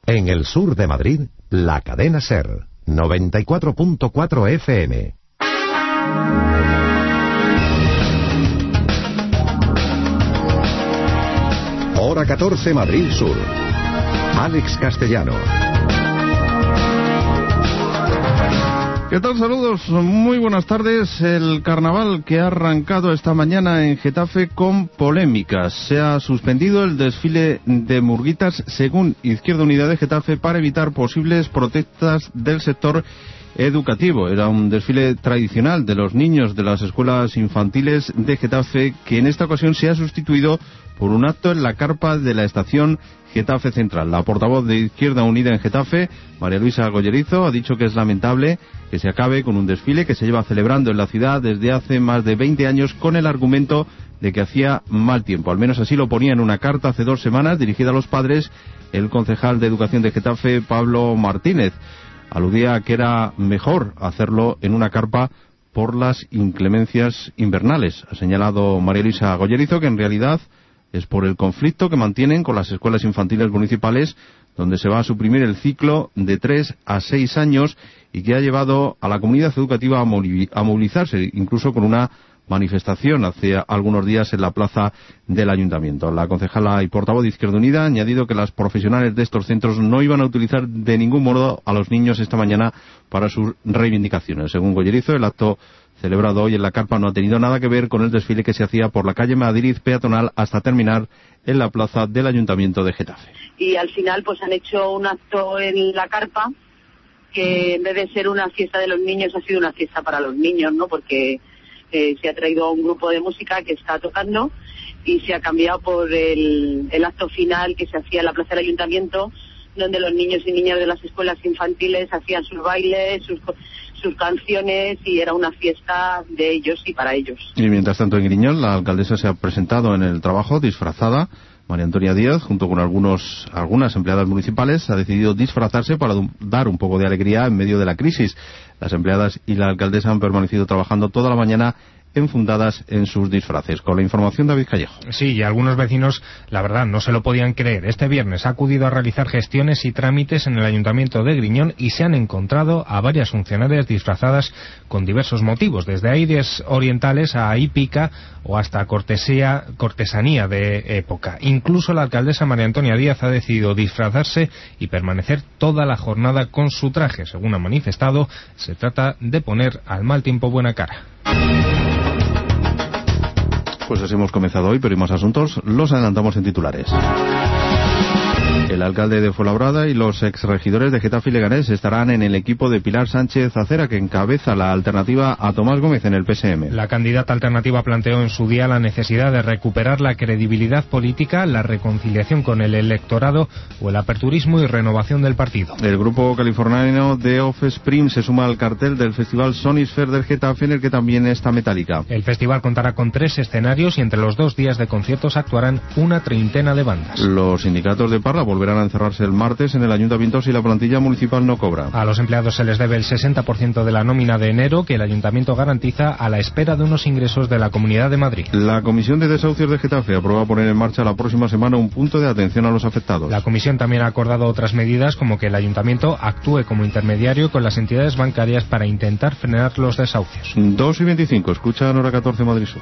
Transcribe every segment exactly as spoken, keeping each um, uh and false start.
En el sur de Madrid, la cadena SER, noventa y cuatro punto cuatro F M. Hora catorce, Madrid Sur. Alex Castellano. ¿Qué tal? Saludos, muy buenas tardes. El carnaval que ha arrancado esta mañana en Getafe con polémicas. Se ha suspendido el desfile de murguitas según Izquierda Unida de Getafe para evitar posibles protestas del sector educativo. Era un desfile tradicional de los niños de las escuelas infantiles de Getafe que en esta ocasión se ha sustituido por un acto en la carpa de la estación Getafe Central. La portavoz de Izquierda Unida en Getafe, María Luisa Gollerizo, ha dicho que es lamentable que se acabe con un desfile que se lleva celebrando en la ciudad desde hace más de veinte años con el argumento de que hacía mal tiempo. Al menos así lo ponía en una carta hace dos semanas dirigida a los padres el concejal de Educación de Getafe, Pablo Martínez. Aludía a que era mejor hacerlo en una carpa por las inclemencias invernales. Ha señalado María Luisa Gollerizo que en realidad es por el conflicto que mantienen con las escuelas infantiles municipales, donde se va a suprimir el ciclo de tres a seis años y que ha llevado a la comunidad educativa a movilizarse, incluso con una manifestación hace algunos días en la plaza del Ayuntamiento. La concejala y portavoz de Izquierda Unida ha añadido que las profesionales de estos centros no iban a utilizar de ningún modo a los niños esta mañana para sus reivindicaciones. Según Gollerizo, el acto celebrado hoy en la carpa no ha tenido nada que ver con el desfile que se hacía por la calle Madrid peatonal hasta terminar en la plaza del Ayuntamiento de Getafe. Y al final pues han hecho un acto en la carpa que en vez de ser una fiesta de los niños ha sido una fiesta para los niños, ¿no? Porque eh, se ha traído un grupo de música que está tocando y se ha cambiado por el, el acto final que se hacía en la plaza del Ayuntamiento, donde los niños y niñas de las escuelas infantiles hacían sus bailes, sus sus canciones y era una fiesta de ellos y para ellos. Y mientras tanto en Griñón la alcaldesa se ha presentado en el trabajo disfrazada. María Antonia Díaz, junto con algunos algunas empleadas municipales, ha decidido disfrazarse para dar un poco de alegría en medio de la crisis. Las empleadas y la alcaldesa han permanecido trabajando toda la mañana enfundadas en sus disfraces. Con la información de David Callejo. Sí, y algunos vecinos, la verdad, no se lo podían creer. Este viernes ha acudido a realizar gestiones y trámites en el Ayuntamiento de Griñón y se han encontrado a varias funcionarias disfrazadas con diversos motivos, desde aires orientales a hípica o hasta cortesía, cortesanía de época. Incluso la alcaldesa María Antonia Díaz ha decidido disfrazarse y permanecer toda la jornada con su traje. Según ha manifestado, se trata de poner al mal tiempo buena cara. Pues así hemos comenzado hoy, pero hay más asuntos. Los adelantamos en titulares. El alcalde de Fuenlabrada y los exregidores de Getafe y Leganés estarán en el equipo de Pilar Sánchez Acera, que encabeza la alternativa a Tomás Gómez en el P S M. La candidata alternativa planteó en su día la necesidad de recuperar la credibilidad política, la reconciliación con el electorado o el aperturismo y renovación del partido. El grupo californiano de Offspring se suma al cartel del festival Sonisphere del Getafe, en el que también está Metallica. El festival contará con tres escenarios y entre los dos días de conciertos actuarán una treintena de bandas. Los sindicatos de Parla volverán a encerrarse el martes en el Ayuntamiento si la plantilla municipal no cobra. A los empleados se les debe el sesenta por ciento de la nómina de enero que el Ayuntamiento garantiza a la espera de unos ingresos de la Comunidad de Madrid. La Comisión de Desahucios de Getafe aprueba poner en marcha la próxima semana un punto de atención a los afectados. La Comisión también ha acordado otras medidas como que el Ayuntamiento actúe como intermediario con las entidades bancarias para intentar frenar los desahucios. dos y veinticinco, escucha Hora catorce Madrid Sur.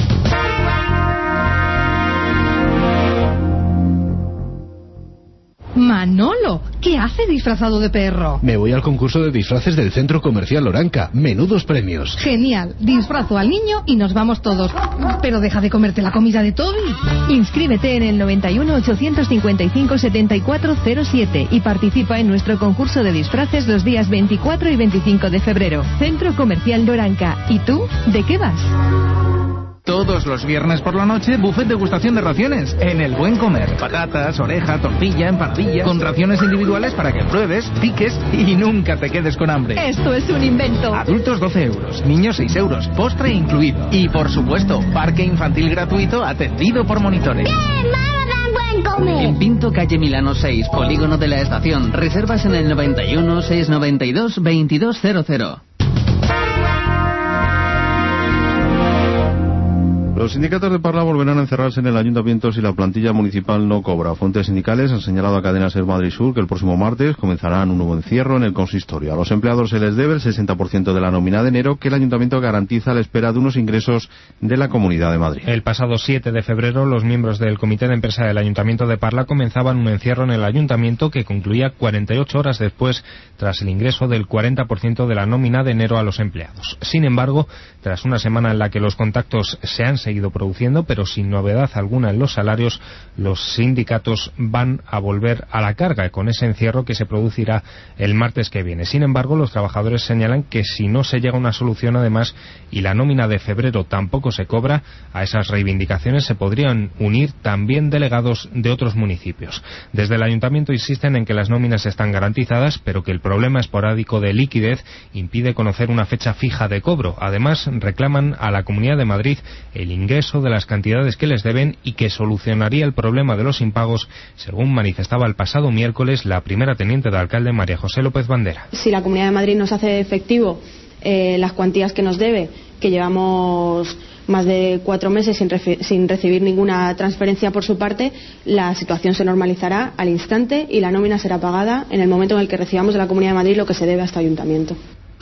Manolo, ¿qué hace disfrazado de perro? Me voy al concurso de disfraces del Centro Comercial Loranca. Menudos premios. Genial. Disfrazo al niño y nos vamos todos. Pero deja de comerte la comida de Toby. Inscríbete en el noventa y uno, ochocientos cincuenta y cinco, setenta y cuatro cero siete y participa en nuestro concurso de disfraces los días veinticuatro y veinticinco de febrero. Centro Comercial Loranca. ¿Y tú? ¿De qué vas? Todos los viernes por la noche, buffet degustación de raciones en El Buen Comer. Patatas, oreja, tortilla, empanadilla, con raciones individuales para que pruebes, piques y nunca te quedes con hambre. Esto es un invento. Adultos doce euros, niños seis euros, postre incluido. Y por supuesto, parque infantil gratuito atendido por monitores. ¡Bien, mamá, Buen Comer! En Pinto, calle Milano seis, polígono de la estación. Reservas en el noventa y uno, seiscientos noventa y dos, veintidós cero cero. Los sindicatos de Parla volverán a encerrarse en el ayuntamiento si la plantilla municipal no cobra. Fuentes sindicales han señalado a Cadena Ser Madrid Sur que el próximo martes comenzarán un nuevo encierro en el consistorio. A los empleados se les debe el sesenta por ciento de la nómina de enero que el ayuntamiento garantiza a la espera de unos ingresos de la Comunidad de Madrid. El pasado siete de febrero, los miembros del Comité de Empresa del Ayuntamiento de Parla comenzaban un encierro en el ayuntamiento que concluía cuarenta y ocho horas después tras el ingreso del cuarenta por ciento de la nómina de enero a los empleados. Sin embargo, tras una semana en la que los contactos se han seguido produciendo, pero sin novedad alguna en los salarios, los sindicatos van a volver a la carga con ese encierro que se producirá el martes que viene. Sin embargo, los trabajadores señalan que si no se llega a una solución, además, y la nómina de febrero tampoco se cobra, a esas reivindicaciones se podrían unir también delegados de otros municipios. Desde el ayuntamiento insisten en que las nóminas están garantizadas, pero que el problema esporádico de liquidez impide conocer una fecha fija de cobro. Además, reclaman a la Comunidad de Madrid el ingreso de las cantidades que les deben y que solucionaría el problema de los impagos, según manifestaba el pasado miércoles la primera teniente de alcalde María José López Bandera. Si la Comunidad de Madrid nos hace efectivo eh, las cuantías que nos debe, que llevamos más de cuatro meses sin, sin recibir ninguna transferencia por su parte, la situación se normalizará al instante y la nómina será pagada en el momento en el que recibamos de la Comunidad de Madrid lo que se debe a este ayuntamiento.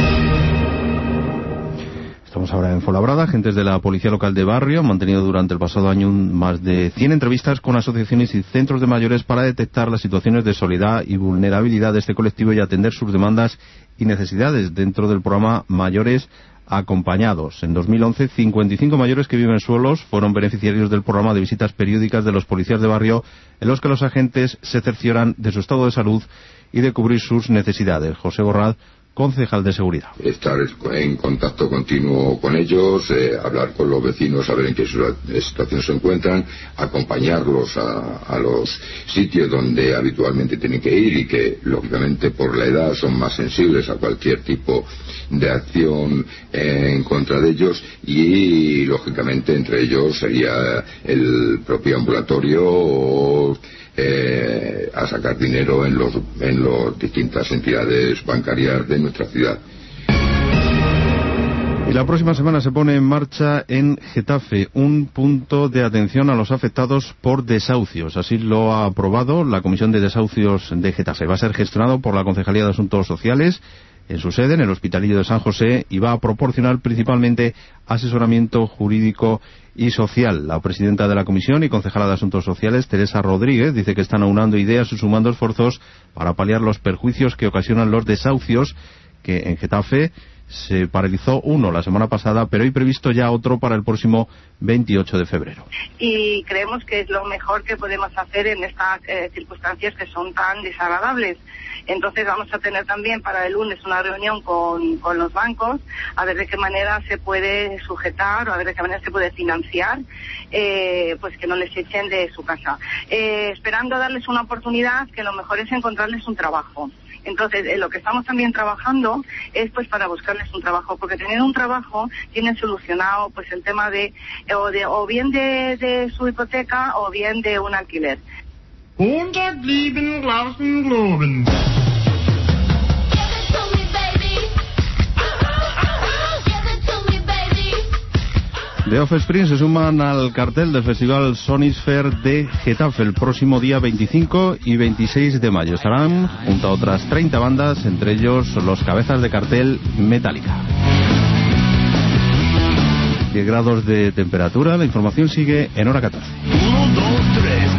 Estamos ahora en Fuenlabrada. Agentes de la Policía Local de Barrio han mantenido durante el pasado año más de cien entrevistas con asociaciones y centros de mayores para detectar las situaciones de soledad y vulnerabilidad de este colectivo y atender sus demandas y necesidades dentro del programa Mayores Acompañados. En dos mil once, cincuenta y cinco mayores que viven solos fueron beneficiarios del programa de visitas periódicas de los policías de barrio, en los que los agentes se cercioran de su estado de salud y de cubrir sus necesidades. José Borrad, concejal de seguridad. Estar en contacto continuo con ellos, eh, hablar con los vecinos, saber en qué situación se encuentran, acompañarlos a, a los sitios donde habitualmente tienen que ir y que lógicamente por la edad son más sensibles a cualquier tipo de acción eh, en contra de ellos, y lógicamente entre ellos sería el propio ambulatorio o Eh, a sacar dinero en los en las distintas entidades bancarias de nuestra ciudad. Y la próxima semana se pone en marcha en Getafe un punto de atención a los afectados por desahucios. Así lo ha aprobado la Comisión de Desahucios de Getafe. Va a ser gestionado por la Concejalía de Asuntos Sociales en su sede, en el Hospitalillo de San José, y va a proporcionar principalmente asesoramiento jurídico y social. La presidenta de la Comisión y concejala de Asuntos Sociales, Teresa Rodríguez, dice que están aunando ideas y sumando esfuerzos para paliar los perjuicios que ocasionan los desahucios, que en Getafe se paralizó uno la semana pasada, pero hay previsto ya otro para el próximo veintiocho de febrero. Y creemos que es lo mejor que podemos hacer en estas eh, circunstancias que son tan desagradables. Entonces vamos a tener también para el lunes una reunión con, con los bancos, a ver de qué manera se puede sujetar o a ver de qué manera se puede financiar, eh, pues que no les echen de su casa. Eh, esperando darles una oportunidad, que lo mejor es encontrarles un trabajo. Entonces, eh, lo que estamos también trabajando es pues para buscarles un trabajo, porque teniendo un trabajo tienen solucionado pues el tema de o, de, o bien de, de su hipoteca o bien de un alquiler. The Offspring se suman al cartel del Festival Sonisphere de Getafe el próximo día veinticinco y veintiséis de mayo. Estarán junto a otras treinta bandas, entre ellos los cabezas de cartel Metallica. diez grados de temperatura, la información sigue en hora catorce. uno, dos, tres.